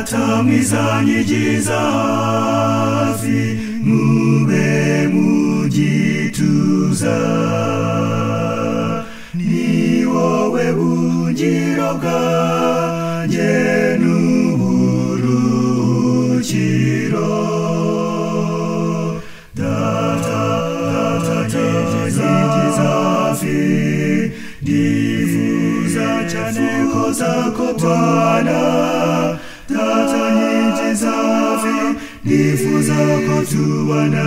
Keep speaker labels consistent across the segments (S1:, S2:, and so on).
S1: data mwiza nyigiza hafi mube mugituza ni wowe bungiro bwanjye n'uburuhukiro data nyigiza hafi ndifuza cyane kuzakubona data nyigiza hafi ndifuza ko tubana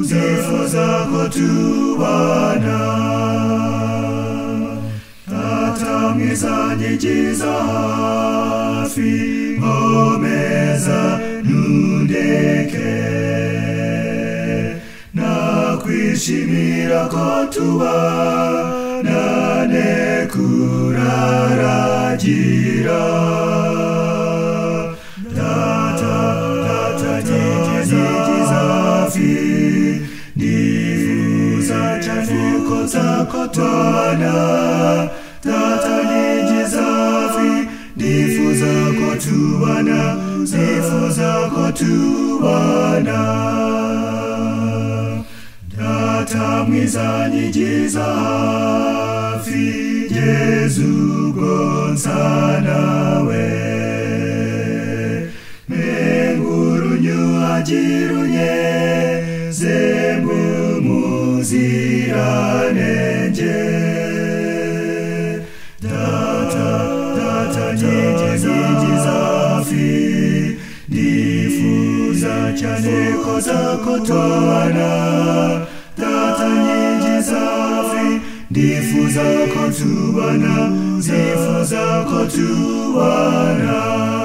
S1: data mwiza nyigiza hafi nkomeza ntundeke nakwishimira ko tubana kuraragira data nyigiza hafi ndifuza cyane ko tubana data nyigiza hafi ndifuza ko tubana data mwiza nyigiza hafi Yesu gonsa nawe mengurunyu ajirunye zembu muziranenge data nyigiza hafi ndifuza cyane kuzakubona data nyigiza hafi ndifuza ko tubana